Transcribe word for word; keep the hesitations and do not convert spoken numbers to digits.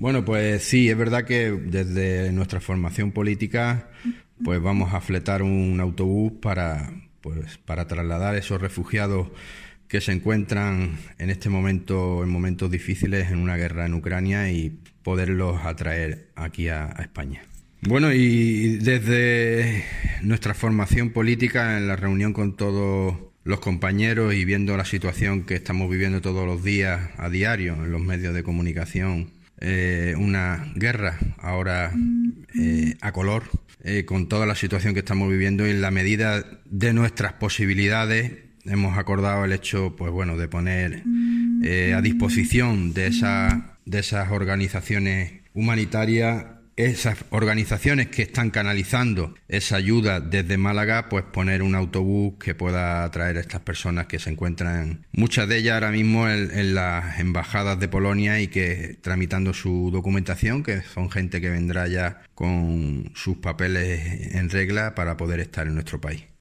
Bueno, pues sí, es verdad que desde nuestra formación política pues vamos a fletar un autobús para, pues, para trasladar esos refugiados que se encuentran en este momento, en momentos difíciles, en una guerra en Ucrania y poderlos atraer aquí a, a España. Bueno, y desde nuestra formación política, en la reunión con todos los compañeros y viendo la situación que estamos viviendo todos los días a diario en los medios de comunicación, eh, una guerra ahora eh, a color, eh, con toda la situación que estamos viviendo y en la medida de nuestras posibilidades hemos acordado el hecho, pues bueno, de poner eh, a disposición de esas de esas organizaciones humanitarias, esas organizaciones que están canalizando esa ayuda desde Málaga, pues poner un autobús que pueda atraer a estas personas que se encuentran, muchas de ellas ahora mismo en, en las embajadas de Polonia y que tramitando su documentación, que son gente que vendrá ya con sus papeles en regla para poder estar en nuestro país.